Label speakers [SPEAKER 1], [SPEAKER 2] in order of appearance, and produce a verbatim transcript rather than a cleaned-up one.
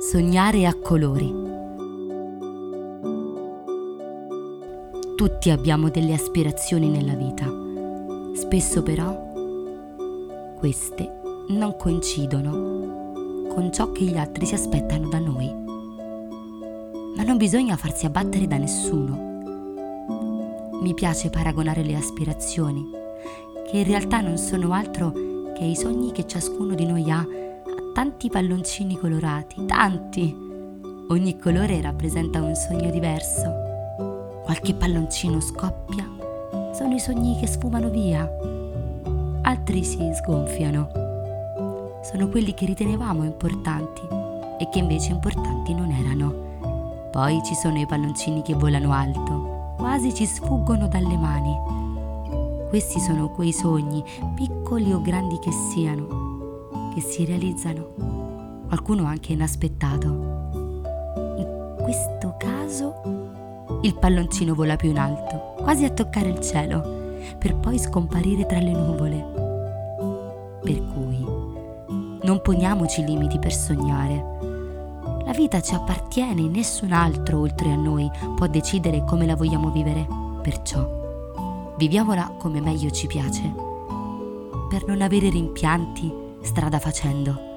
[SPEAKER 1] Sognare a colori. Tutti abbiamo delle aspirazioni nella vita. Spesso però queste non coincidono con ciò che gli altri si aspettano da noi. Ma non bisogna farsi abbattere da nessuno. Mi piace paragonare le aspirazioni, che in realtà non sono altro che i sogni che ciascuno di noi ha, a tanti palloncini colorati, tanti. Ogni colore rappresenta un sogno diverso. Qualche palloncino scoppia, sono i sogni che sfumano via. Altri si sgonfiano. Sono quelli che ritenevamo importanti e che invece importanti non erano. Poi ci sono i palloncini che volano alto, quasi ci sfuggono dalle mani. Questi sono quei sogni, piccoli o grandi che siano, che si realizzano, qualcuno anche inaspettato. In questo caso il palloncino vola più in alto, quasi a toccare il cielo, per poi scomparire tra le nuvole. Per cui non poniamoci limiti per sognare. La vita ci appartiene e nessun altro oltre a noi può decidere come la vogliamo vivere. Perciò viviamola come meglio ci piace, per non avere rimpianti strada facendo.